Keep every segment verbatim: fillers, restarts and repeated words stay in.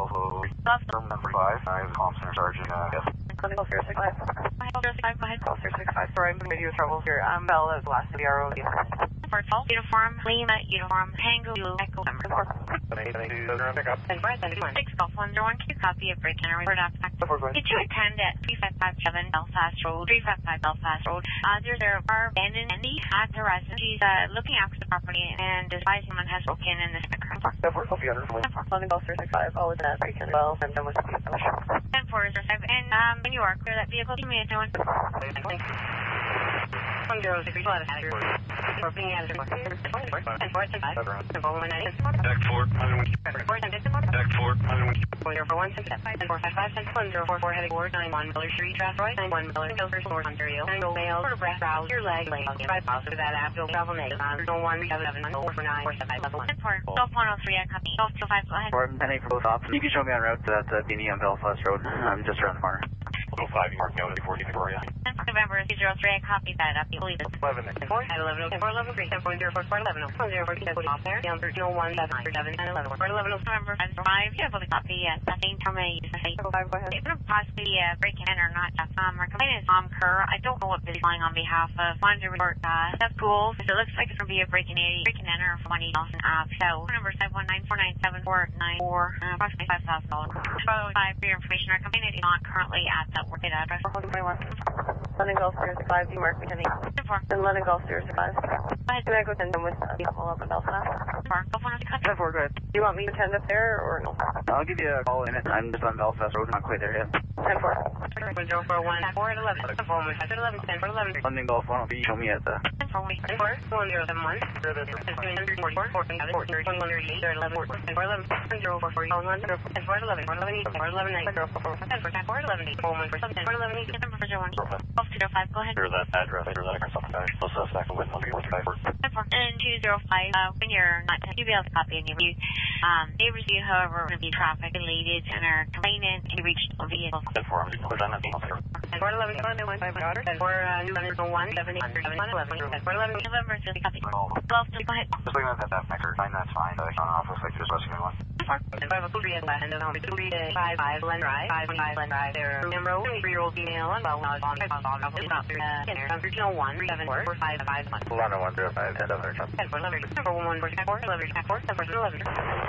Buffalo. Number five. I have Thompson Sergeant. Uh, yes. Clinical zero six five. zero six five, go ahead. zero six five. Sorry, I'm having radio trouble here. Um, Bell is the last of the R O. For twelve, uniform, Lima, uniform, Tango, Blue, Echo, number four. Six Golf one zero one, can you copy a break and a report after? Did you attend at three five five seven Belfast Road, three five five Belfast Road? Uh, there's a bar abandoned Andy at the residence. She's uh, looking after the property and advising someone has broken in this occurrence. London Golf zero six five, always in that break and well, and then with the ten four zero five, and um, when you are clear that vehicle, give me a one. one zero six five, for being out of the and four six five, and four one nine, Back four. four ten six, Back four. four zero four one six five, and four five five six one zero four four heading towards nine one Miller Street, Strathroy, nine one Miller, Guildford, North Ontario, nine go mail, quarter breath, browse, your leg, lay, five positive, that app, go travel negative, on no one seven seven one four nine four seven level one. ten four, Golf one oh three, I copy. Golf two five, go ahead. Pardon, ten eight for both ops. You can show me on route to that uh, Beanie on Belfast Road. I'm just around the corner. oh five, you mark me out at fourteen for you. ten four November two zero three, I copy that up. You believe it. eleven. four, at eleven, ten four, eleven, three, ten four, zero four, four, eleven, one zero four, ten four, off there, down thirteen oh one, seven, nine, seven, ten, eleven, four, eleven, November five zero five, you able to copy at the same time I use the same. five, go ahead. It could possibly uh, breaking in or not. Um, our complaint is Tom Kerr. I don't know what Billy's calling on behalf of. Wanted to report uh, Steph Gould. It looks like it's going to be a breaking in, breaking in or from one Nelson Ave. So, number five one nine four nine seven four nine four, uh, approximately five thousand dollars. Five for your information. Our complainant is not currently at that working address. London Golf zero six five, do you mark me ten eight? ten four. Then London Golf zero six five. Go ahead. Can I go attend them with uh, the follow-up in Belfast? ten four. Golf one oh six. ten four, go ahead. Do you want me to attend up there or no? I'll give you a call in a minute. I'm just on Belfast Road, not quite there yet. ten four. one zero four one, four at eleven, four one five at eleven, ten four, eleven. London Golf one will be show me at the... ten four. ten four, one zero seven one, four four, fourteen, twenty-one, thirty-eight, eleven, ten four, eleven, zero four four, one, ten four, eleven, four eleven, eight, four eleven, nine, zero four four, ten four, ten four, eleven, eight, four one four, seven, ten four, eleven, eight, ten four zero one. Golf two zero five, go ahead. Here's that address. Here's that address. Let's uh, stack them with one three one five. ten four. And two zero five, uh, when you're not, you'll be able to copy and you review. Um, they received, however, will be traffic related and are complaining and reached the vehicle. ten four, I'm going to put on that email here. ten four, eleven, one, five, ten four, one, seven, eight, seven, one, eleven, ten four, eleven. November, so we copy. twelve, so go ahead. Just looking at that, that factor. Fine, that's fine. Uh, it's on office, like just rescuing one. ten five, three, and last, and then three, five, five, Glen Drive, five, five, Glen Drive, there, number, three-year-old female, and well, on, on, on, on, on, thirteen oh one, three seven four, four five five one. London one zero five, ten seven, ten four, eleven, ten four, one one four, ten four, eleven, ten four, ten four, eleven.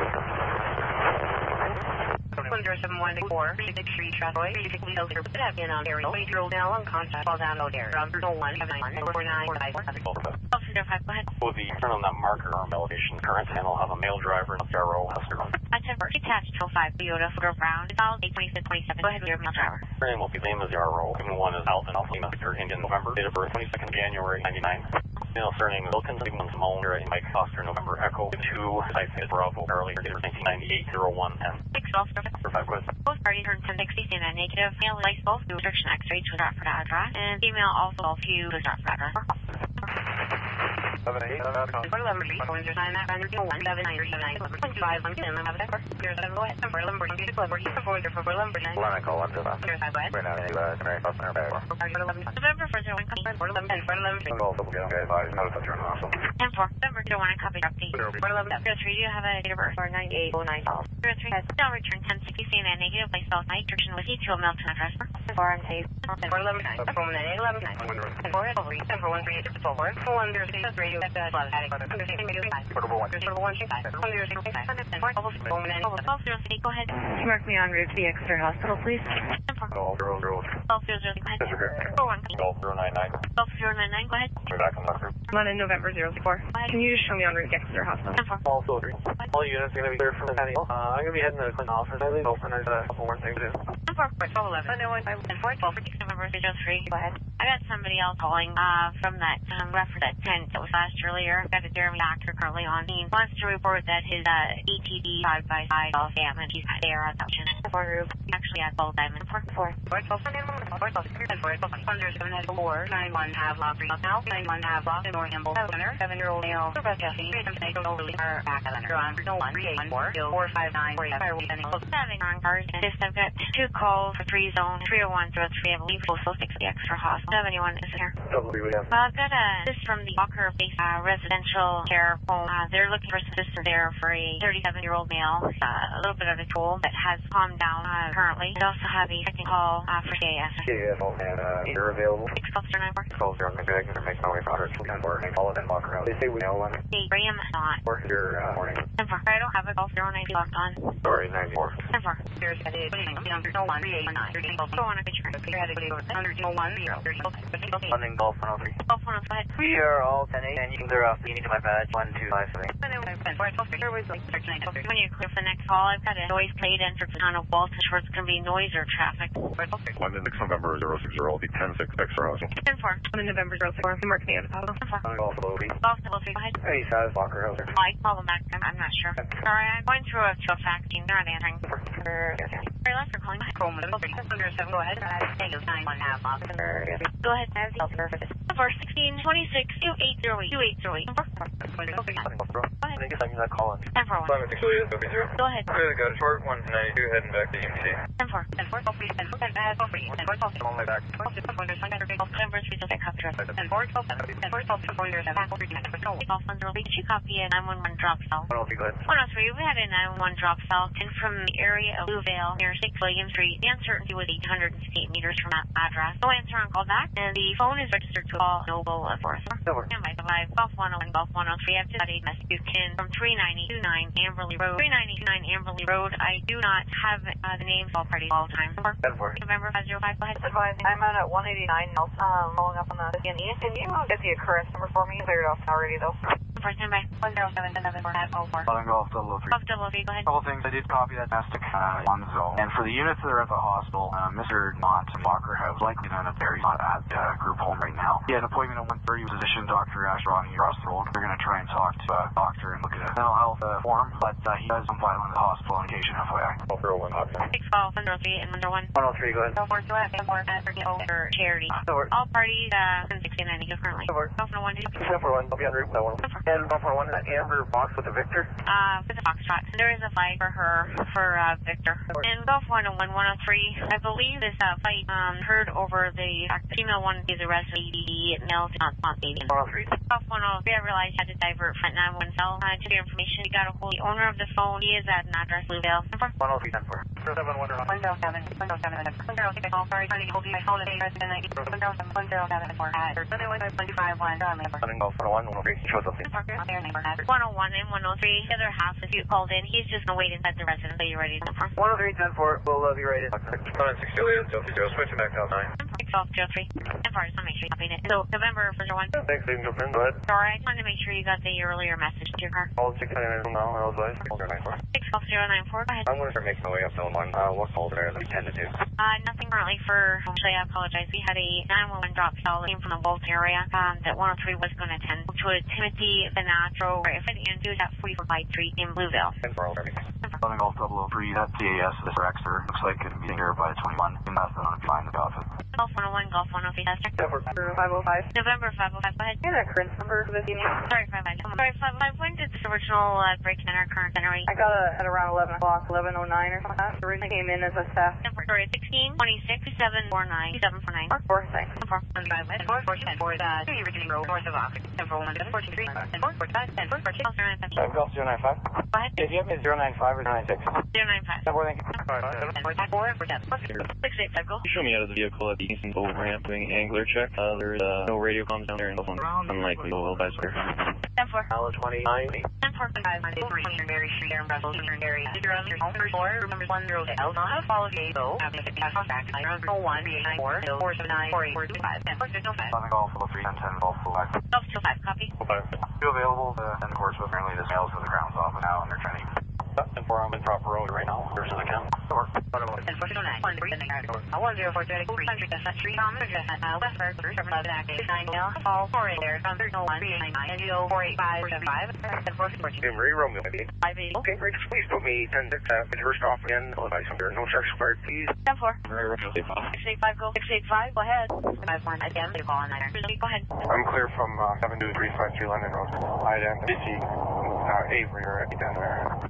one zero seven one four, three six three, Strathroy, three six Wheels, here, but have been on Ontario, eight-year-old male on contact, falls down out there, um, oh one, seven nine one, four nine, four five, four seven. twelve zero five, go ahead. Will the turn on that marker arm elevation current and will have a male driver and a R O Husker. I ten four, detached two oh five, Toyota, Ford Brown, it's all eight twenty-six twenty-seven, go ahead with your male driver. Her name will be the name of the R O. Given one is Alvin Alpha Lima Victor Indian November, date of birth twenty-second January ninety-nine. Male surname is Wilkins, Sigmund Simone, Mike Foster, November Echo, two, Typhoid Bravo, Charlie, date of nineteen ninety-eight, zero one ten. six twelve, For five was. both parties turned ten sixty, C N N negative, male likes both, restriction X-ray to Stratford address, and female also all few to Stratford address. Seven eight. eleven three, four zero nine, nine zero one, seven nine seven nine, one five one, ten, have a four, zero seven, go ahead, four eleven, four two, four four zero four, eleven nine. Line I call one to that. Zero five, go ahead. Right now, uh, Mary Foster, back. November four zero one, copy. Four eleven, ten, four eleven, three. Well, okay, okay, five. Notice that you're an awesome. ten four, November zero one, copy, update. Four eleven, zero three, do you have a date of birth? Or ninety-eight oh nine. zero three, still return ten sixty, C N N negative, place South Night, restriction with E two, Milton address. Four on tape. ten four eleven nine, four one nine eight eleven nine, ten four three, ten four one three, four four, one zero six, radio, that's uh, attic, under six, radio, five, Portable one. zero one six five, one zero six five, ten four, one nine, twelve zero three, go ahead. Mark me en route to the Exeter Hospital, please. ten four, Golf zero zero. twelve zero zero, go ahead. Disregard. four one, Golf zero nine nine. twelve zero nine nine, go ahead. We're back on the marker. London November zero four. Can you just show me en route to the Exeter Hospital? ten four, All filtering. All units are going to be clear from the patio. Uh, I'm going to be heading to the Clinton office. I leave open. There's a couple more things to do. ten four, twelve eleven, ten four, twelve six, November zero three, go ahead. I got somebody else calling uh, from that um, reference that tent that was last earlier. Got a Jeremy doctor currently on scene. Wants to report that his uh, E T D side by side off damage. He's there at the option. Four group. Actually at both diamonds. Four. Four. four twelve, four twelve, ten four, one zero seven, four, nine one, have lock, three, now, nine one, have lock, and more nimble, center, seven-year-old male, super Jesse, three, seven, eight, overly, or back, center, on, no one, three, eight, one, four, four, five, nine, four, five, seven, Having on cars. And this, I've got two calls for three zone, three oh one zero three, I believe, postal six, the extra hospital. seventy-one is here. Double B, we have. Well, I've got a, this from the Walker Base uh, residential care home. Uh, they're looking for some assistance there for a thirty-seven-year-old male, uh, a little bit of a tool that has calmed down uh, currently. They also have a second call uh, for C A S. C A S, and uh, you're available. six twelve zero nine four. twelve zero nine four. I can make my way for ten four. I follow them walk around. They say we know one. Hey, Graham, not. Or your uh, morning. ten four. I don't have a golf zero nine locked on. Sorry, ninety-four. ten four. Here's the no one three eight nine. Go on a picture. London Golf one oh three. Golf one, go ahead. We are all ten eight, and you, they're off. You need to my badge. one two five three. When you clear for the next call, I've got a noise plate entered for town of Walton, where it's going to be noise or traffic. London six November zero six zero, the ten six extra house. ten four. London November zero six four. I'm working on the Pablo. ten four. Golf below three. Golf double three, go ahead. Hey, Saz Walker House. I call them back. I'm, I'm not sure. Sorry, I'm going through a, to a fax team. They're not answering. Sorry, left for calling. Go ahead. Go ahead. nine one half. Go ahead. four sixteen twenty-six two eight zero eight two eight zero eight. Go ahead. I guess I'm not calling. ten four one. Go ahead. Really got a short one ninety-two heading back to U M C. ten four. ten four. ten four. ten four. ten four. I'm on my back. November three zero six, copy. ten four. ten four. ten four. Golf one zero. Did you copy a nine one one drop cell? one oh three, go ahead. one oh three, we had a nine one one drop cell in from the area of Blue Vale near six William Street. The uncertainty was eight hundred eight meters from that address. No answer on call back, and the phone is registered to call Noble of Forest. Stand by five, Golf one oh one, Golf one oh three. I've just got a message you can from three ninety two nine Amberley Road. three ninety two nine Amberley Road. I do not have uh, the names of all parties all the time. ten four. November five zero five, go ahead. Advising, I'm out at one eighty-nine Nelson, um, following up on the C N E. Can you uh, get the occurrence number for me? Cleared off already, though. Stand by. one zero seven seven four oh four. London Golf double oh three. Golf double three, go ahead. Couple things. I did copy that domestic uh, one zone. And for the units that are at the hospital, uh, Mister Knott in Walker House, likely to end up there. He's not at the uh, group home right now. He had an appointment at one thirty with physician Doctor Ashrani across the road. We're going to try and talk to a doctor and look at a mental health uh, form, but uh, he does come violent at the hospital on occasion, F Y I. twelve zero one, option. six twelve one zero three and one zero one. one oh three, go ahead. four two F four for charity. All parties uh sixty ninety currently. Golf one two. ten four one, I'll be on route that one. And golf one one, Amber box with the Victor. Uh, with the Foxtrot. There is a flag for her, for uh, Victor. And Golf one oh one, one oh three, I believe this uh, fight um, heard over the fact that female one is arrested A D D, male did not spot baby. one oh three. Golf one oh three, I realized I had to divert front nine one cell. Uh, just for your information, we got a hold of the owner of the phone. He is at an address, Bluevale. one oh three, ten four. zero seven one zero one zero seven one zero seven one zero six. Oh, sorry, trying to hold you. I told it. one zero seven one zero seven four at one two five one. London Golf one oh one, one oh three. Shows up. one oh one and one oh three. The other half, if you called in, he's just going to wait inside the residence until you're ready to confirm. one oh three, ten four. We'll uh, be right in. nine six Juliet, zero switching back to nine. six twelve zero three. And far, just want to make sure you copied it. So, November four zero one. Thanks, Aiden. Go ahead. Sorry, I just wanted to make sure you got the earlier message to your car. Call six nine nine now, I'll advise. six twelve zero nine four. Go ahead. I'm going to start making my way up zone one. Uh, what calls are there? Like ten to two. Uh, nothing currently for, actually, I apologize. We had a nine one one drop call that came from the Walton area, um, that one oh three was going to attend to a Timothy Venatro, right, and do that forty-four by three in Bluevale. ten four, London Golf double oh three, that C A S, this Rexter, looks like it can be taken care of by twenty-one. And that's the one to find the office. Golf one oh one, Golf one oh three, tester. five oh five. November five oh five, go ahead. Can I occurrence number for this evening? Sorry, five five. Sorry, five five. When did this original uh, break in our current generate? I got it at around eleven o'clock, eleven oh nine or something like that. Originally came in as a staff. Sorry, sixteen twenty-six seven four nine seven four nine. Four, thanks. Four. four four ten four. Uh, two Virginia Road, north of Oxford. ten four one four two three. ten four four five. ten four four two. I've got zero nine five. Go ahead. If you have me zero nine five or zero nine six. zero nine five. ten four, thank you. six eight five, go. Show me out of the vehicle at the Easton Boat ramp doing angler check. Uh, there's uh, no radio comms down there and phone. Unlikely to will advise her. ten four. Dollar twenty-nine. ten four. five one three Mary Street, Aaron Brussels, area. You're on your home for four. Remember one zero L. Not follow the go. Have a contact. I run one three nine four four seven nine four eight four two five. ten four six oh five. London Golf double oh three, ten ten, Golf five. Golf two five, copy. Two available to send the course with. Apparently this mail's for the grounds office now, and they're trying to. ten four, I'm in proper road right now. Versus account. ten four zero nine one three one zero four three three hundred Street. Thomas uh, West Park, seven eleven active nine L. All four eight there. From thirty one three eight nine and you four eight five seven five. ten four four two. Marie Romeo, maybe. five eight. Okay, Riggs, please put me ten six. Uh, first off again. I'll advise here. No checks required, please. ten four. Marie Romeo, six eight five, go. six eight five, go ahead. five one, again, you call on there. Go ahead. I'm clear from uh, seven two three five three London Road. I am busy. Uh, Avery or Epiphany.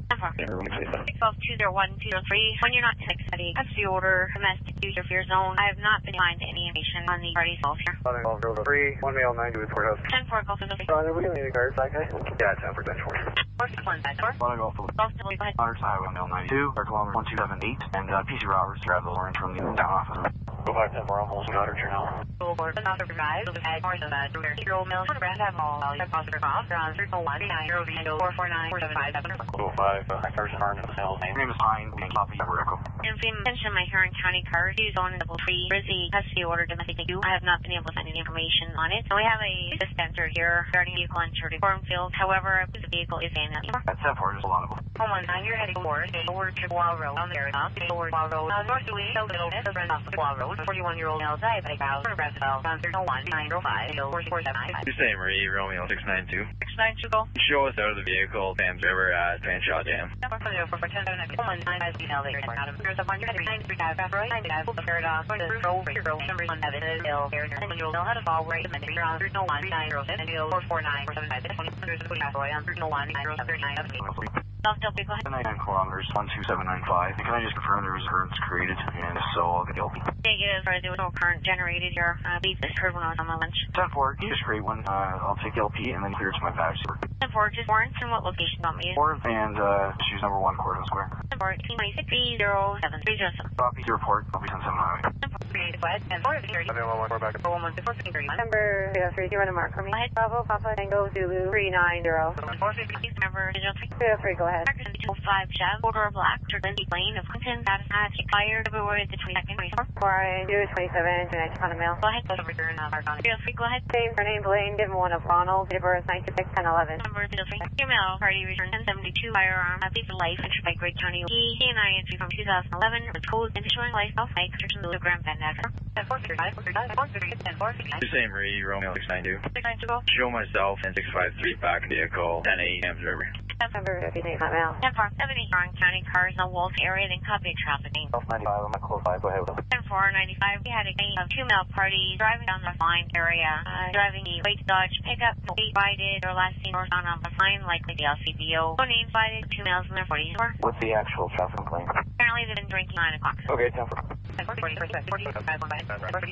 six twelve two zero one two zero three. When you're not six study, custody order, domestic user fear zone. I have not been assigned any information on the parties involved here. One twelve zero three, one male nine to the courthouse. ten four, Golf zero three. Ron, are we going to need a guard, that guy? Yeah, ten for ten four. one five four. Want to go off the Golf zero, go ahead. Otter to Highway Mail ninety-two, or kilometer one two seven eight, and uh, P C Roberts grab the orange from the down office. Go back to four, almost got her now. Full board, not the revise, the head, or the bad, the zero mil, the brand have all value, positive off, around three oh one, nine, zero, zero, four four nine, four seven five, seven. two oh five, uh, person Arnold, the sales name. Your name is Pine, and copy of Echo. And if you mention my Huron County card, two zone double three, Rizzy custody order domestic two. I have not been able to find any information on it. So we have a dispenser here regarding vehicle insured Cornfield. However, the vehicle is in it. At ten four, there's a lot of them. Home one nine, you're heading north, over to Wall Road, on the area, over Wall Road, uh, north to east, over the run off the Wall Road, forty-one year old male diabetic house, Braswell, on three oh one, nine oh five, four four seven nine. Same Marie, Romeo six nine two. six nine two, go. Show us out of the vehicle, Pam's River at Fanshawe Dam. Four four four ten seven nine one nine five female there. Adam, there's a one you're heading nine three five Roy nine five full paradox going to the row for your row number one seven ill here and you'll know how to fall right and then you're on three oh one nine zero seven and you'll four four nine four seven five twenty hundred forty half Roy on three oh one nine zero seven nine seven. Golf double, go ahead. ninety-nine kilometers, one two seven nine five. Can I just confirm there was currents created, and if so, I'll get the L P. Negative, sorry, there was no current generated here. I believe this occurred when I was on my lunch. ten four, can you just create one? Uh, I'll take the L P and then clear it to my badge. ten four, just warrants and what location on me? Four, and uh, choose number one, Courthouse Square. ten four, eighteen twenty-six, three zero seven, three zero seven. Copy your report, I'll be ten seven highway. Three go ahead ten four thirty. one one four back. Four one six four fifteen thirty one. Number zero three, you run a mark for me. Go ahead. Bravo, Papa, Tango, Zulu, three nine zero. Four fifty. Remember, zero three. three oh three, go ahead. two oh five Chev, Border Black, Lindsay Blaine of Clinton, status has expired February the twenty-second, twenty-four. Four two twenty-seven, two ninety on the mail. Go ahead. Social return uh Marconi. zero three, go ahead. Same for name, Blaine, given one of Ronald, date of birth nine two six ten eleven. Number zero three. Email party return ten seventy-two firearm, I believe for life, issued by Great County. E and I entry from two thousand eleven, with code and issuing life off my construction of the Grand Van Address. ten four thirty five four thirty five four thirty ten four fifty nine. Same Marie, Romeo six nine two. six nine two, go. Show myself and six five three back in vehicle, ten eight Pam's River. Number fifty-eight, not mail. ten four seventy, Huron County cars in the Wolf area, then copy traffic name. ninety-five, I'm at close by, go ahead with it. ten four ninety-five, we had a gang of two male parties driving down the line area, uh, driving the white Dodge pickup, no date provided, or last seen north on the line, likely the L C B O. No name provided, two males in their forties. What's the actual traffic complaint? Apparently they've been drinking nine o'clock. Okay, ten four. ten four forty forty forty five one by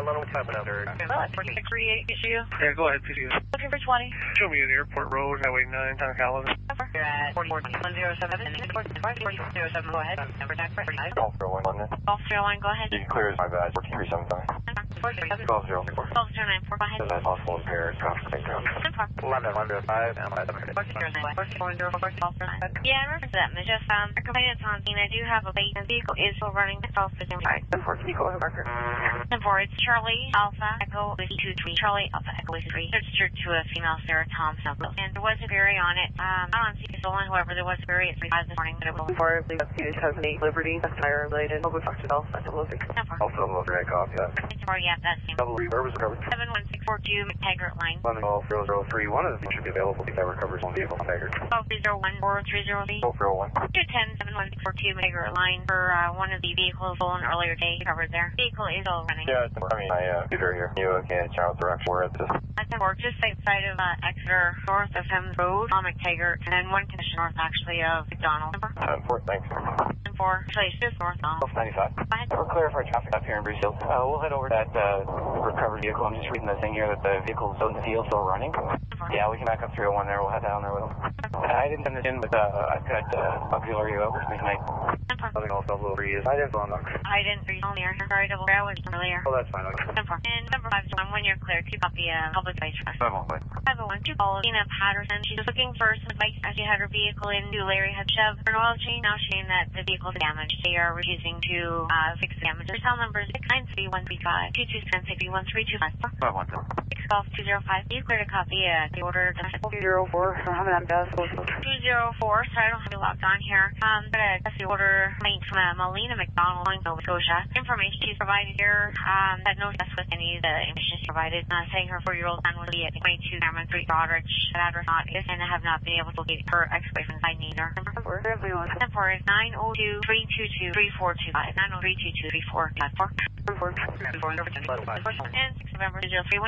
six three eight issue. Yeah, go ahead, please. Looking for twenty. Show me at Airport Road, Highway nine, Town Calvin. You're at forty-four one zero seven and forty zero seven. Go ahead. Number tax forty-five. Golf zero one, wasn't it? Golf zero one, go ahead. You can clear my badge, fourteen three seven five. Four three seven. Golf zero four. Golf zero nine four, go ahead. Is that possible impaired traffic background? ten four. London one zero five and five seven. Four zero nine four four zero four Golf zero nine. Yeah, in reference to that, Miss Jeff, um, our complainant's on scene. I do have a late, and the vehicle is still running. It's all sitting right. ten four, can you go ahead, marker? ten four, it's Charlie Alpha Echo Whiskey two three. Charlie Alpha Echo Whiskey three. Registered to a female Sarah Thompson. And there was a query on it. Um, not on C P stolen, however, there was a query at three five this morning that it was Four, I believe that's two thousand eight Liberty, that's tire related. I'll go talk to Bell, that's double six. ten four. Also, I'm looking at copy that. ten four, yeah, that's the same. Double where was it covered? seven one six four two McTaggart line. London Golf zero zero three, one of them should be available if that recovers on vehicle Taggart. twelve three zero one four three zero three. Golf zero one. two ten seven one six four two McTaggart line for uh, one of the vehicles stolen earlier today covered there. Vehicle is still running. Yeah, I mean, I, uh, computer here. You uh, can't channel direction where it's just. That's ten four, just outside of uh, Exeter, north of Hems Road, on McTaggart, and then one condition north actually of McDonald. ten four, thanks. ten four, actually it's just north on. Golf ninety-five. Go ahead. We're clear for traffic up here in Bruce Hill. Uh, we'll head over to that uh, recovered vehicle. I'm just reading the thing here that the vehicle's out in the field, still running. Yeah, we can back up three oh one there. We'll head down there with them. Uh, I didn't send this in, but uh, I've got uh, auxiliary out with me tonight. Nothing else double three is. I didn't go on that. I didn't read on there. Sorry, double barrel was earlier. Oh, that's fine. Okay. ten four. And number five, so when you're clear, keep up the uh, public advice for us. I won't wait. five oh one two call Tina Patterson. She's looking for some advice as she had her vehicle into Larry Hutchev for an oil change. Now she's saying that the vehicle's damaged. They are refusing to uh, fix the damage. Her cell number is six nine three one three five two two seven six one three two five four. five one two. six golf two zero five. You cleared a copy uh, the order domestic. two zero four, I don't have it on desk. two zero four, so I don't have it logged on here. Um, but uh, that's the order complaint from uh, Melina McDonald, Nova Scotia. Information she's provided here, um, had no success with any of the information she's provided, uh, saying her four-year-old son was at twenty-two Cameron Street, Doddridge. That address not is, and I have not been able to locate her ex-boyfriend's I neither. Number four, number is nine oh two three two two three four two five. nine oh three two two three four two five four. And six November zero three, when you're clear,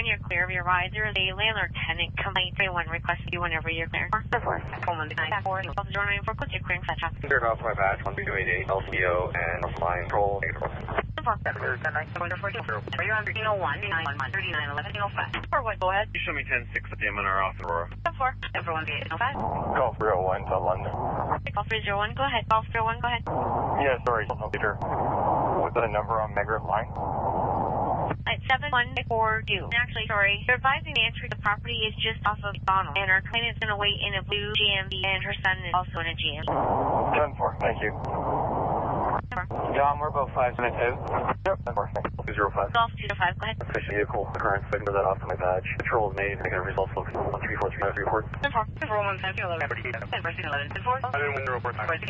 of your ride, there is a landlord-tenant complaint. Anyone requesting you whenever you're clear. ten four. Coleman nine four. Officer nine four, quit your clearing set up. Cleared off my badge, one two eight eight, L C O, and line control, negative. ten four. Are you on thirteen oh one, nine one one, thirty-nine eleven, oh five? four one, go ahead. You show me ten six at the M N R off Aurora. ten four. ten four one eight oh five. Call three oh one to London. Call three oh one, go ahead. Call three oh one, go ahead. Yeah, sorry. Later. What's the number on Megarth line? It's seven one four two. Actually, sorry. You're advising the entry to the property is just off of McDonald, and our client is going to wait in a blue G M B, and her son is also in a G M B. ten four, thank you. John, we're about five minutes out. Yep, ten four, thank you. two zero five. Golf two oh five, go ahead. Official vehicle occurrence, figure that off to my badge. Patrol is made, negative results, location one three four three five report. ten four. ten four one seven eleven. ten four eleven. ten four. I didn't win the report. Call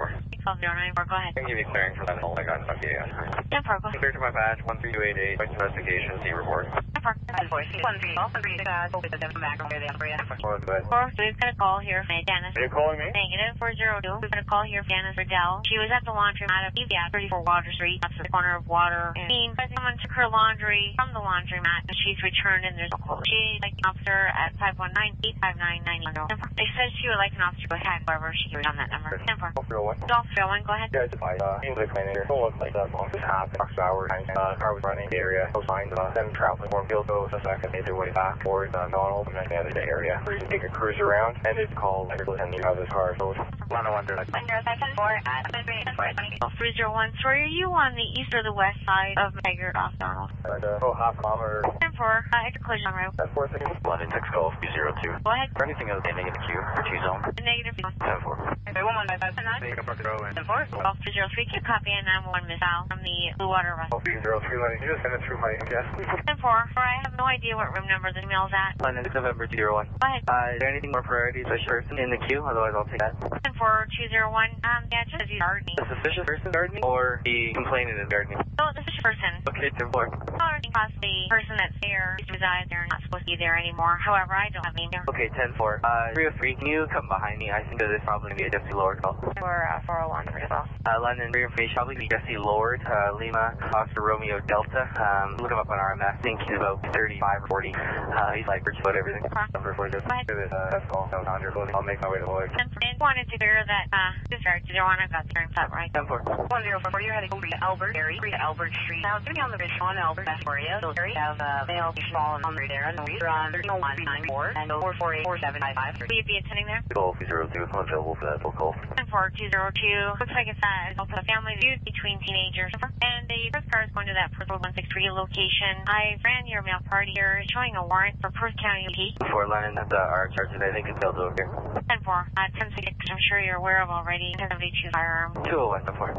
zero nine four, go ahead. I can give you clearing for that. I got it. Okay, yeah. ten four, go ahead. Clear to my badge, one three two eight eight. Voice investigation, C report. ten four. ten four. one three. one three. Uh, open the back over there. Four, good. four, so we've got a call here from Dennis. Are you calling me? Negative four zero two. We've got a call here from Dennis Riddell. She was at the laundromat at P V at thirty-four Water Street. That's the corner of Water and Main. Someone took her laundry from the laundromat and she's returned and there's a call. She'd like an officer at five one nine, eight five nine, nine zero. They said she would like an officer to go ahead. However, she can read on that number. ten four. three oh one. Golf three oh one, go ahead. Yeah, just I, uh, in the clinic here. Don't look like that long. This happened. Fox hours. Uh, car was running the area. No signs of uh, them traveling Warfield. So suspect made their way back towards uh, Donald and then the other area. We take a cruise around and it's called and you have this car. So one oh one there. one zero seven four at Golf three oh one. Sorry, are you on the east or the west side of Megarth off Donald? Like, uh, oh, half kilometer. ten four. Uh, extra collision on route. That's four things. London six Golf zero two. Go ahead. For anything else standing in the queue for T zone. Negative. ten four. Okay, one one five five nine. ten four. Golf three oh three. Keep copy and nine one Miss Al from the Blue Water Rest. Oh, zero three. London, you just send it through my yes. ten four. Sorry, I have no idea what room number the email's at. London six November zero one. Go ahead. Uh, is there anything more priority to this person in the queue? Otherwise, I'll take that. ten four two zero one. Um, yeah, just as you gardening. The suspicious person gardening or the complainant is gardening? Oh, this is your person. Okay, ten four. Or possibly the person that's there used to reside there and not supposed to be there anymore. However, I don't have a name there. Okay, ten four. Uh, three oh three, can you come behind me? I think that it's probably going to be a Jesse Lord call. We're uh, four oh one as well. Uh, London, for your information, probably be Jesse Lord, uh, Lima, Oscar Romeo Delta. Um, look him up on R M S. I think he's about thirty-five or forty. Uh, he's like rich about everything. Huh? Number four, just uh, that's all. That was one hundred. I'll make my way to Lloyd. And wanted to clear that, uh, discharge to one. I've got the turn set right. ten four. one zero four. You're heading over to Albert, Gary, to Albert Street. Now, it's going to be on the bridge on Albert, Astoria. So, Gary, have a male, small, and hungry there. And we're on thirteen oh one, nine four, and four four eight, four seven five five. Will you be attending there? Golf zero two. I'm available for that. We'll call. ten four two zero two. Looks like it's uh, also a family feud between teenagers. And the first car is going to that Perth one six three location. I ran your mail party here showing a warrant for Perth County P. For London, that's uh, our charge today. I think it's over here. ten four. Uh, ten six, I'm sure you're aware of already. ten seventy-two firearm. two oh one, ten four.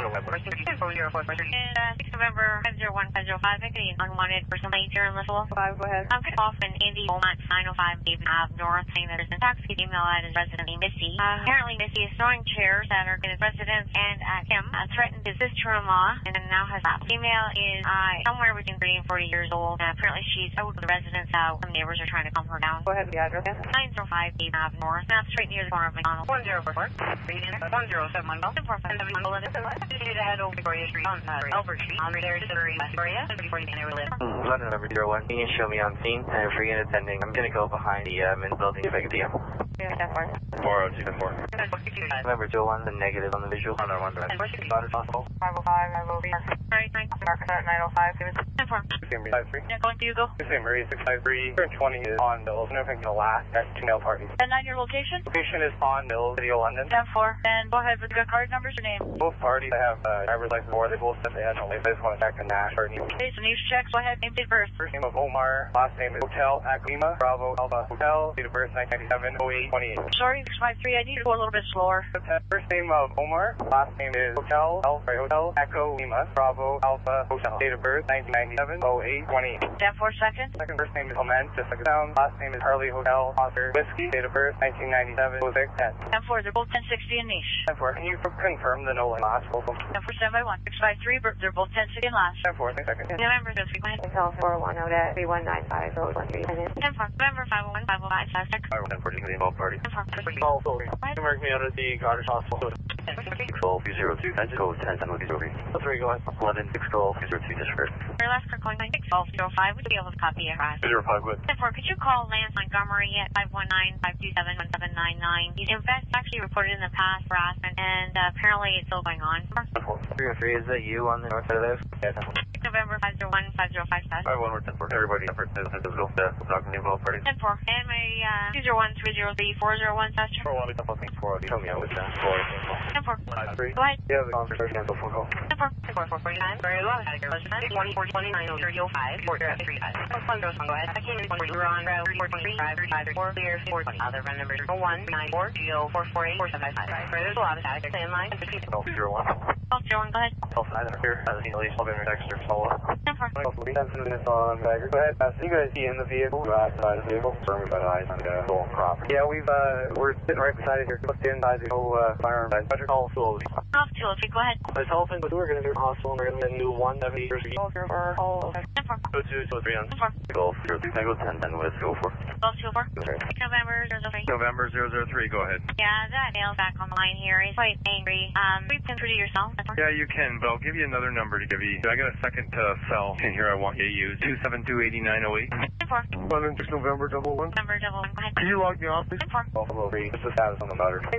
And uh, six November five zero one five zero five. I could be unwanted for some late here in Little. Five, go ahead. I'm going to call an Andy Beaumont, nine oh five David Ave North, saying that there's a taxi email at his resident named Missy. Uh, apparently Missy is throwing chairs at her his residence and at him, uh, threatened his sister-in-law, and now has that. Female is uh, somewhere between thirty and forty years old, and apparently she's out of the residence out. Some neighbors are trying to calm her down. Go ahead, the address. nine oh five David Ave North, and that's right near the corner of McDonald. one zero four four. one zero seven one. ten four five. You need to head over Victoria Street on uh, Albert Street. On there, Distillery, Astoria. Before you can ever live. London number zero one. You can show me on scene, and for unit attending, I'm going to go behind the uh, men's building if I can see him. four oh two, ten four. Remember, two oh one, the negative on the visual. On our one drive. Daughter's hospital. five oh five, I will be. Sorry, nine. Marcus at nine oh five. ten four. six five three. Yeah, going to you, go. six Marie, six five three. twenty is on Mills. I don't think it'll last at two mail parties. And on your location? Location is on Mills, City of London. ten four. And go ahead with the card numbers or name. Both parties have uh, driver's license or they both said they had no license. I just want to check the Nash or name. Okay, so news checks. Go ahead, name, date, birth. First name of Omar, last name is Hotel Aklima, Bravo Alpha Hotel, date of birth nineteen ninety-seven, oh eight twenty-eight. Sorry, six five three. I need to go a little bit slower. First name of Omar, last name is Hotel Alpha Hotel Echo Lima, Bravo Alpha Hotel, date of birth nineteen ninety-seven, oh eight twenty-eight. ten four seconds. Second first name is Clement, just like it sounds. Last name is Harley Hotel Oscar Whiskey, date of birth nineteen ninety-seven, oh six ten. ten four. They're both ten sixty and niche. ten four. Can you confirm the Nolan last vocal? ten four seven by one. six five three. They're both ten sixty and last. ten four. Thanks, second. November zero three. Go ahead. Hotel four one out at three one nine five road one three. ten four. November five oh one five oh five. I will ten forty for the involved party. ten four. All sorry. Mark me out at the Goddard Hospital. twelve, zero two, and go ten, ten, zero three. three, go ahead. eleven, six, twelve, zero two, disregard. Your last call calling six twelve zero five. Would you be able to copy it, Ross? zero five, good. ten four, could you call Lance Montgomery at five one nine, five two seven, one seven nine nine? He's in fact actually reported in the past harassment, and uh, apparently it's still going on. three oh three, is that you on the north side of this? Yeah, November five zero one, five zero five seven. Alright, one more ten four. Everybody, effort is physical. Yeah, talking to both parties. ten four, and my uh, two zero one three zero three four zero one, Sasha. four one, four, tell me out with that. four, ten four. five three. Go ahead. Yeah, the conference, cancel phone call. ten four. four four four nine. Very low. one four two nine zero five. four three five. one zero one, go ahead. I came in when we were on route four twenty-three, five thirty-five, four clear, four twenty. Other run number zero one nine four zero four four eight four seven five five. There's a lot of static. Stay in line. twelve, zero one. twelve zero one, go ahead. twelve five, here. As seen, at least, I'll be in Dexter. Follow up. ten four. ten minutes on Bagger. Go ahead, pass. You guys see in the vehicle? Go outside the vehicle. Firm about eyes on the stolen property. Yeah, we've, uh, we're sitting right beside it here. Looked inside the whole, uh, firearm. Better call Sewell. Off two oh three, go ahead. I was hoping, but we were going to do a hospital and we're going to do one seventy years ago. ten four. Go two, two, three on. ten four. Go zero three. Can I go ten, ten with go four? twelve two oh four. November zero zero three. November zero zero three, go ahead. Yeah, that male's back on the line here. He's quite angry. Um, we've been through to yourself. Yeah, you can, but I'll give you another number to give you. I got a second uh, cell in here I want you to use. two seven two, eight nine zero eight. ten four. eleven, six, November double one. November double one, go ahead. Can you log me off, please? ten four. Buffalo three. What's the status on the motor? And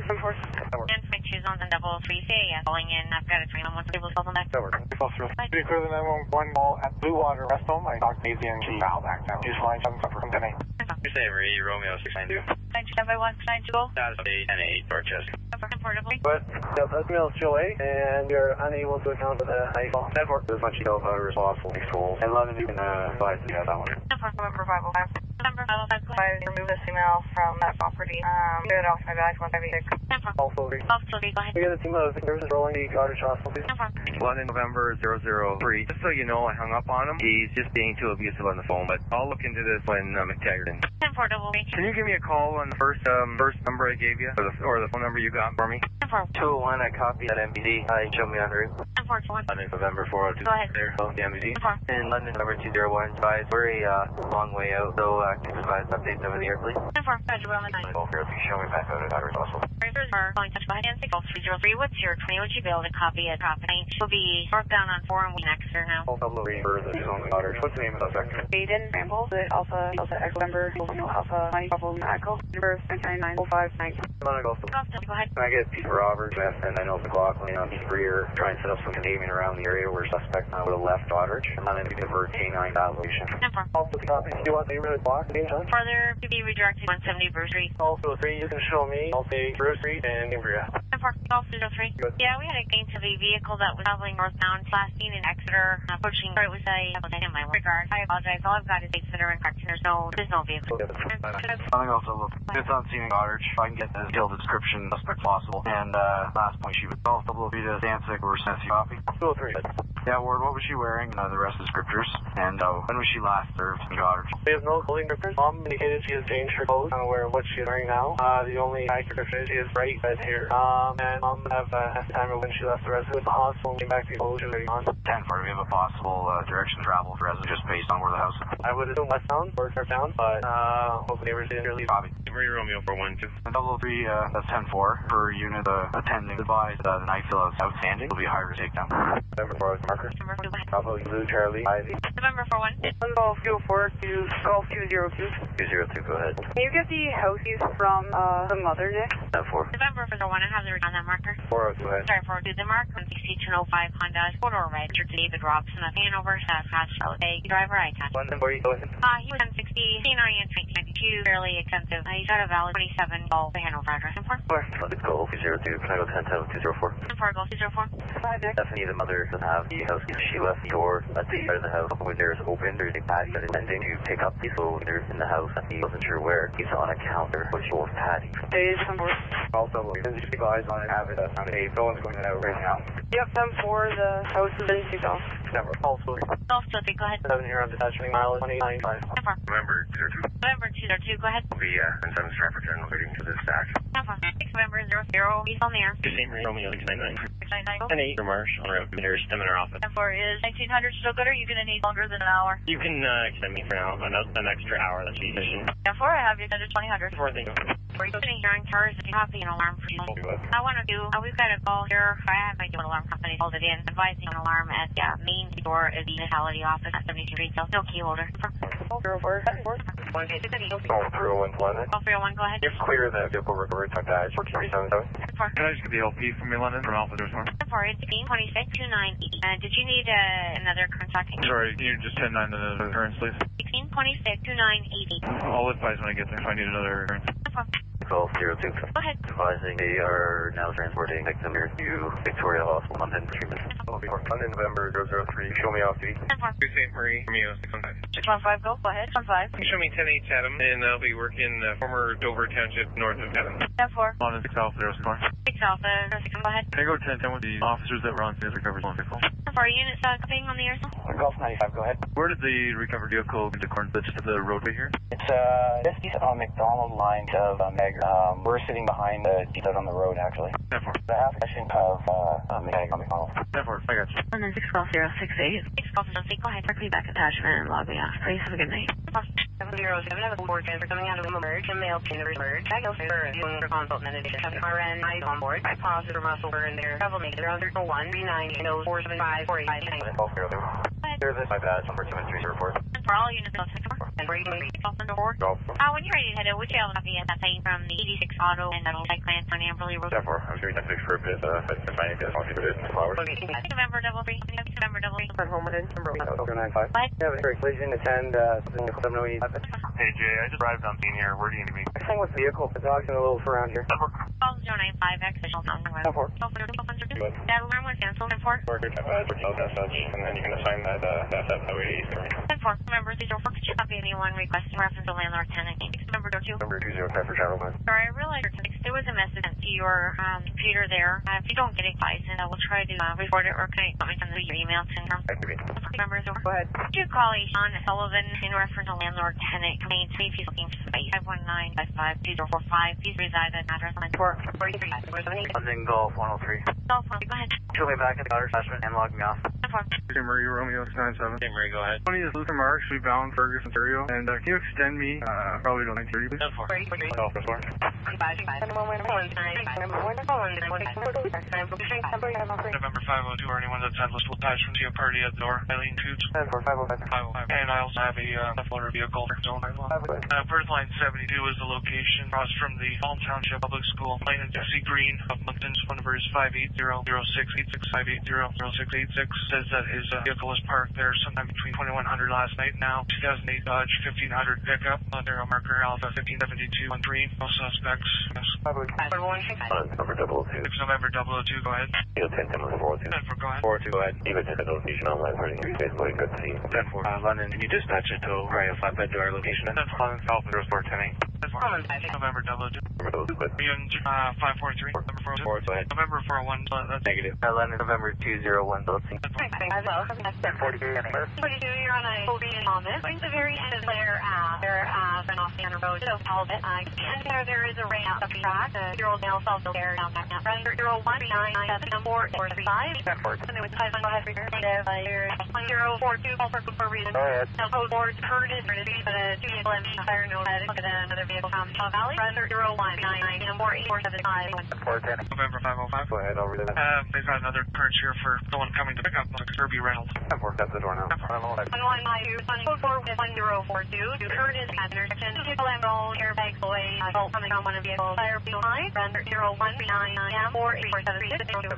my choose on the double three. Say yes. Calling in. I've got a train on one table. Call them back. Over. Be clear the nine one one call at Blue Water Rest Home. I talked to Maisie and she dialed back now. Use line seven for company. You say Marie, Romeo six nine two. nine two seven one nine two zero. Status update ten eight, Dorchester. Portably. But, yep, that's Mill Chile, and you're unable to account for the high call. Network is much you know about responsible control. And London, you can uh, advise you have that one. November five oh five. November five oh five. I remove this email from that property. Um, get it off my back one five eight six. ten four. Also, we twelve three, go ahead. get a team of services rolling the Cottage Hospital, please. ten four. London, November zero zero three. Just so you know, I hung up on him. He's just being too abusive on the phone, but I'll look into this when uh, McTaggart in. ten four double three. Can you give me a call on the first um, first number I gave you, or the, or the phone number you got for me? ten four. two oh one, I copied that M B D. I show me on route. ten four two one. London, November four oh two. Go ahead. There, so the M B D. ten four. And London, November two zero one. Guys, we're a uh, long way out, so uh, can you provide updates over the air, please? ten four. Roger, well, nine. Go here, please show me back out at Cottage Hospital. Rangers are calling touch by and six three zero three. What's your twenty? Would you be able to copy a property? Will be marked down on four and we next year now. All double three for the on the Cottage. What's the name of that sector? Aiden Ramble, the Alpha, Alpha Echo Number, Alpha, Nine, Alpha, Echo, number nine nine oh five nine. Come on, I go. Go ahead. Can I get Peter Roberts, and I know McLaughlin on his rear, try and set up some containment around the area where suspect uh, would have left Doddridge, and then if you divert K nine that location. ten four. Also, copy. Do you want the neighborhood block? Further to be redirected one seventy Bruce Street. Also, three, you can show me. I'll say Bruce Street and Cambria. ten four. twelve zero three. Yeah, we had a gain to the vehicle that was traveling northbound, last seen in Exeter, uh, approaching, or it was a, in my regard. I apologize. All I've got is dates that are incorrect. There's no, there's no vehicle. Something else to look. It's on scene in Goddard. If I can get the detailed description as much possible. And uh, last point, she was all double B to Danzig or Sensi copy. two oh three. Yeah, Ward, what was she wearing? Uh, the rest of the scriptures. And uh, when was she last served in Goddard? We have no clothing descriptors. Mom indicated she has changed her clothes. I'm aware of what she is wearing now. Uh, the only accurate description is she is bright red hair. Um, and Mom have uh, a time of when she left the residence. The hospital and came back to the clothes she was already on. ten for we have a possible uh, direction travel for residents just based on where the house is. I would assume westbound or northbound, but uh, hopefully neighbors didn't really copy. Marie Romeo four one two. And double three, uh, that's ten four per unit. Uh, attending advised uh, the knife fill is outstanding. It'll be a higher takedown. November four oh marker. Bravo, Blue, Charlie, Ivy. November four one. Golf two oh four to Golf two zero two. two zero two, go ahead. Can you get the house keys from uh, the mother, Nick? ten four. November four one. I have the on that marker. four oh, go ahead. Sorry, four oh two. The mark one sixty-two oh five Honda. Four-door red. Richard David Robson of Hanover. South Hatchville. A driver I attached. London, where are you going? Uh, he was ten sixty. C nine in nineteen ninety-two. Fairly extensive. Uh, he's got a valid twenty-seven Golf the Hanover address. ten four. Let's go. two zero two. Can I go ten ten two zero four? ten four. Golf two zero four. Bye, Nick. Stephanie, the mother, doesn't have the house keys. She left the door at the side of the house. When there's open, there's a patio that is intending to pick up the so either in the house. He wasn't sure where. He's on a counter, which was patty. Days, ten four. Also, since you guys on it, have it uh, on a no one's going out right now. Yep, ten four. The house has been kicked off. Never. Also, Golf two three. Go ahead. seven here on detachment mileage twenty nine five. ten four. November zero two. November two zero two. Go ahead. Will be uh, and seven Stratford General waiting to this stack. ten four. six November zero zero. He's on the air. Same Romeo six nine nine. six nine nine. And eight for Marsh on route. There's them in our office. ten four, is nineteen hundred still good, or are you going to need longer than an hour? You can uh, extend me for now, an, an extra hour, that's sufficient. ten four, I have you extended twenty hundred. ten four, thank you. We're sitting here on cars if you copy an alarm for you. I want to do, uh, we've got a call here. I have my idea what alarm company called it in, advising an alarm at the uh, main door of the municipality office at seventy-two retail. No key holder. Oh, zero four, four. Call three oh one to London. Call three oh one, go ahead. You're clear that vehicle recovered to that four three seven seven. ten four. Can I just get the L P from you, London, from Alpha Zero Four? ten four, it's sixteen twenty-six two nine eight. Uh, did you need uh, another contacting? Sorry, can you just ten nine the occurrence, please? sixteen twenty-six two nine eight eight. I'll advise when I get there if I need another occurrence. ten four. twelve zero two. Go ahead. Advising they are now transporting victim here to Victoria Hospital, London, treatment. London, November zero zero three. Show me off, duty. ten four. Saint Marie, Romeo six one five. six one five, go, go ahead. six one five. You show me ten eight Chatham, and I'll be working uh, former Dover Township, north of Chatham. ten four. London six Alpha Zero Four. six Alpha, six, go ahead. Can I go ten ten with the officers that were on scene recovered one vehicle? ten four, units uh, copying on the air cell? Golf ninety-five, go ahead. Where did the recovered vehicle into corn just to the roadway here? It's uh, just east on McDonald line of uh, Niagara. Um, we're sitting behind the jeep out on the road, actually. ten four. The half section of uh, uh, Niagara McDonald. ten four, I got you. And then six twelve zero six eight. six Alpha, go ahead. Quickly back attachment and log me off. Please have a good night. seven zero seven, I have a board transfer coming out of the merge, and mail to the merge. I go for doing for consult in addition. R N, I on board. I positive muscle in there. Travel make it around zero one three nine eight zero four seven five four eight five nine. Here's this, my badge, number seven three zero four. For all units, I'll take four. And breaking me. Golf. Uh, when you're ready to head out, would you have a copy of that thing from the eighty-six Auto and that'll like client on Amberley Road? ten four. I'm sure ten six for a bit. Uh, but my name is Monty Bridget in flowers. November double three. November double three. Home with it. Number zero nine five. What? Yeah, but collision attend uh, something seven oh eight. Hey Jay, I just arrived on scene here. Where do you need me? Same with vehicle. The dog's in a little around here. Call zero nine five X official sound. ten four. That alarm was canceled. ten four. And then you can assign that uh, that that way. ten four. Remember three zero four. Could you copy anyone requesting reference to landlord tenant? Number two. Number two zero five for travel man. Sorry, I realized there was a message sent to your um, computer there. Uh, if you don't get it, guys, and I will try to uh, report it, or can I comment on your email to him? Members over. Go ahead. Could you call a Sean Sullivan in reference to landlord tenant complaint? See if he's looking for space. five one nine five five two zero four five. Please reside at address line four. London Golf one oh three. Cell phone. Go ahead. Show me back at the outer attachment and log me off. Saint Marie, Romeo six nine seven. Saint Marie, go ahead. Tony is Luther Marks, we bound Fergus, Ontario. And uh, can you extend me uh, probably to nine thirty, please? ten four. Alpha Four. November five oh two, or anyone that's had listable attachment to a party at the door. Eileen Coots. ten four five oh five. five oh five. And I also have a uh, motor vehicle. Uh, Birth Line seventy-two is the location across from the Alton Township Public School. Lane and Jesse Green of Moncton. Phone number is five eight zero zero six eight six five eight zero zero six eight six. Says that his uh, vehicle was parked there sometime between twenty-one hundred last night. Now two thousand eight Dodge fifteen hundred pickup. Ontario marker Alpha fifteen seventy-two one three. No suspects. Yes. Number double two. six November double oh two. Go ahead. ten ten four two. ten four. Go ahead. four two. Go ahead. Even if the notification online running. Basically good to see. ten four. Uh, London, can you dispatch it to right a flatbed to our location? ten four. London Alpha Zero Four ten eight. ten four. November double oh two. Number double two. Are you in uh, five four three? Number four. Four. Go ahead. November four oh one. Uh, that's Negative. Uh, London November two zero one. Let's see. forty-two, you're on a O B Thomas. Going to the very end of Blair Ave. There, uh, run off the end of road. So, Talbot. Uh, and there, there is a ramp up the track. The zero male south there down back now. Run zero one three nine nine seven four four three five. And it was five hundred five negative. Uh, zero four two. All for for reason. Go ahead. Now, code board Curtis. But a two vehicle M V fire note. Look at another vehicle from Shaw Valley. Run zero one nine nine four eight four seven five. four ten. November five oh five. Go ahead. I'll read it. Um, they've got another occurrence here for someone coming to pick up a Kirby Reynolds. ten four. That's the door now. One one nine two. Code four one zero four two. Curtis at intersection. Two vehicle M roll. Airbags away. Bolt coming on one of the vehicles. Fire fuel high. Run zero one three nine nine four eight four seven three.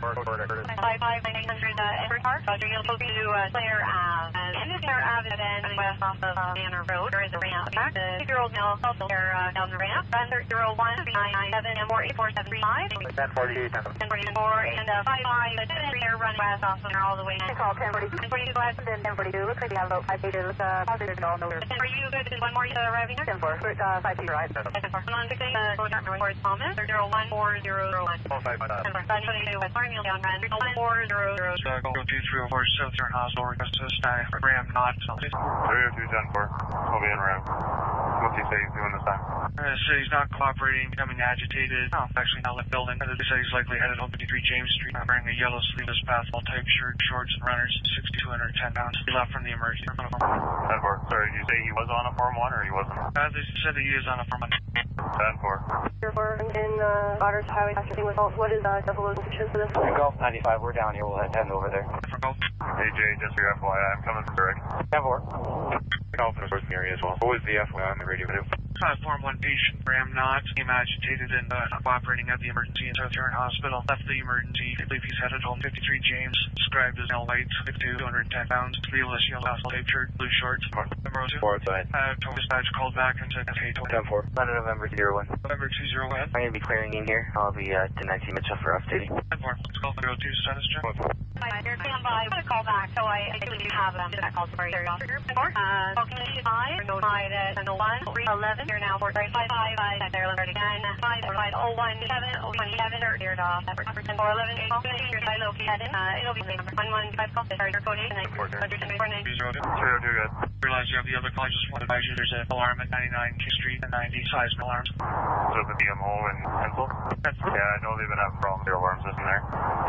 Five five nine hundred. Everett Park. Roger. You'll go to uh, Claire Ave. And this Claire Ave is then west off of uh, Manor Road. There is a ramp. The six-year-old male also there uh, down the ramp. Run zero one three nine nine seven four eight four seven three five. ten forty-eight. ten forty-four and uh, five five. They're running west off of there all the way. Call ten forty-two. ten forty-two. Go ahead. ten forty-two. Looks like we have about five pages. Uh, positive all nowhere. ten forty-two. Good. Is one more uh, arriving here? ten four. Uh, five pages. Right. ten four. one six eight. Uh, go down North Thomas. zero one four zero zero one. four five five. ten four. five twenty-two. West Farmfield down run. one four zero zero. Uh, go two three oh four Southern Hospital. Request to stay. Ram not. three oh two ten four. I'll be in room. What's he say he's doing this time? Uh, so he's not cooperating, becoming agitated. Oh, actually now left building. They said he's likely headed home fifty-three James Street, wearing a yellow sleeveless basketball type shirt, shorts, and runners, sixty-two hundred ten pounds. He left from the emergency room. ten four. Sorry, did you say he was on a Form one or he wasn't? Uh, they said that he is on a Form one. ten four. Zero four in uh, Otters Highway, with what is uh, Buffalo's position for this? Golf ninety-five, we're down here. We'll head over there. Hey Jay, just for your F Y I, I'm coming from direct. ten four. Golf in the area as well. What was the F Y I on the radio? Uh, Form one patient, Graham Knott, became agitated and uh, cooperating at the emergency in South Huron Hospital. Left the emergency. I believe he's headed home. fifty-three James, described as male white, fifty-two, two hundred ten pounds, sleeveless yellow basketball type shirt, blue shorts. Number two. Four outside. Uh, dispatch called back and said, hey, ten four. London November zero one. November two zero one. I'm going to be clearing in here. I'll be uh, to nineteen Mitchell for updating. ten four. Let's call zero two status check. Hi, you're stand by. I'm going to call back, so I, I do have um, that call for your officer. Uh, talking to you, five, notified at oh one, three eleven, you're now for five, five, five, there, again, five, five, oh, one, seven, oh, twenty-seven, or zero, off, four, eleven, eight, call, your side located, uh, it'll be number one, one, five, call, sorry, your code eight, nine, four, zero, two, four, nine. Zero, two, good. Realize you have the other call, I just want to advise you, there's an alarm at ninety-nine King Street and ninety seismic alarms. So the B M O and Pencil? Yeah, I know they've been having problems with their alarm system there.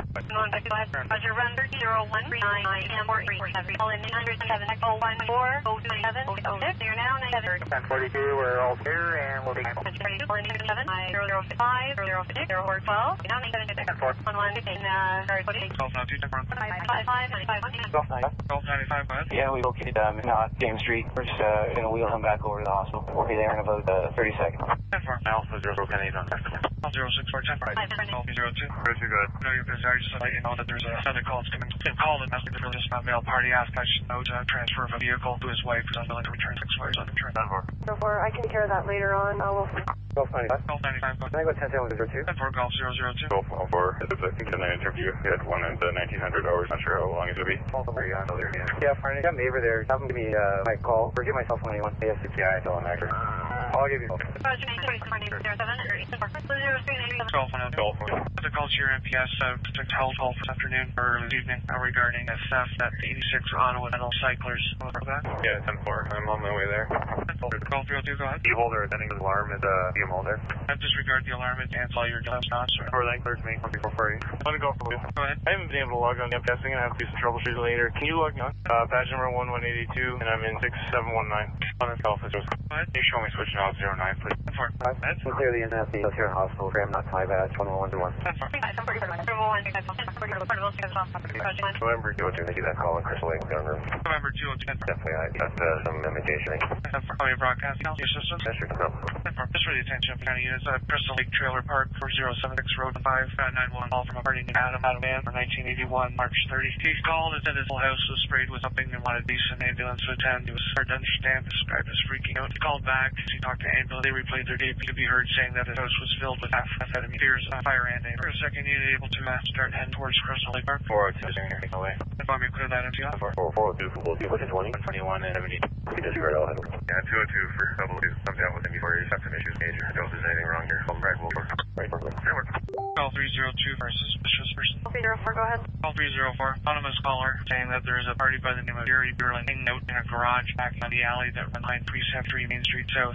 Roger, run zero one three nine nine M four three four seven. Call in nine hundred seven oh one four oh two seven oh six. You're now nine seven. ten forty-two, we're all here and we'll be Call in seven zero zero five zero six zero four twelve. You're now nine seven six four one one fifteen. Uh, sorry, code eight. twelve ninety-two, ten four. Five five five nine five one. twelve ninety-five, go ahead. Yeah, we located um, not James Street. We're just uh, going to wheel him back over to the hospital. We'll be there in about uh, thirty seconds. ten four. Alpha zero ten eight on that. zero six four ten four. twelve zero two. Very good. I know you're busy. I just want to let you know that there's another call that's coming. Been called and messaged for this male party. Asked I should know to transfer of a vehicle to his wife who's unwilling to return six wires on return. ten four. Zero four, I can take care of that later on. I will. Golf ninety-five. twelve ninety-five, go Can I go ten ten with zero two? ten four, golf zero zero two. Golf one four. I think in an interview, he had one at uh, nineteen hundred hours. Not sure how long it's going to be. Yeah, there, yeah. Yeah, fine. Got Maver there. Have him give me uh, my call. Or give myself one anyone. Yes, yeah, I tell him actually. I'll give you a call. Roger, nine three four nine zero seven zero three nine. twelve one oh. The call to your M P S uh, to tell call this afternoon or this evening uh, regarding a theft at eighty-six Ottawa Metal Cyclers. Yeah, ten four. I'm on my way there. Call three oh two, go ahead. You hold our attending the alarm at uh, B M O there. I disregard the alarm and cancel all your jobs, not sir. Or then clear to me. one before free. I'm going to go for you. Go ahead. I haven't been able to log on yet. I'm testing and I have to do some troubleshooting later. Can you log me on? Uh, badge number one one eight eight two and I'm in six seven one nine. On the office. Go ahead. Can you show me switching out zero nine, please? ten four. That's clearly in the South Huron Hospital. Graham Knott, my badge, one one one one. ten four. November two oh two, thank you, that call in Crystal Lake, gun room. November two oh two. Definitely, I got uh, some imitation. ten four. How are you broadcasting? Your systems? Yes, sir, no. ten four. Just for the attention of county units, uh, Crystal Lake Trailer Park, four zero seven six Road five nine one. Call from a party named Adam Adam Man for nineteen eighty-one, March thirtieth. He called and said his whole house was sprayed with something and wanted decent ambulance to attend. He was hard to understand, described as freaking out. He called back, he talked to ambulance. They replayed their tape to be heard saying that his house was filled with methamphetamine, fears of fire and aid. For a second, he was able to uh, start heading towards Crystal Lake Park. four oh two, here, take away. If I'm going to clear that empty off. four oh two, full two, what's it, twenty? one twenty-one and seventy. You disregard all that. Yeah, two oh two for double two. Come down with him before you have some issues major. I don't know if there's anything wrong here. Call Brad Wilbur. Right, Brooklyn. Call three zero two for a suspicious person. three zero four, go ahead. Call three zero four. Anonymous caller saying that there is a party by the name of Gary Burling hanging out in a garage back on the alley that runs behind Precept three Main Street South.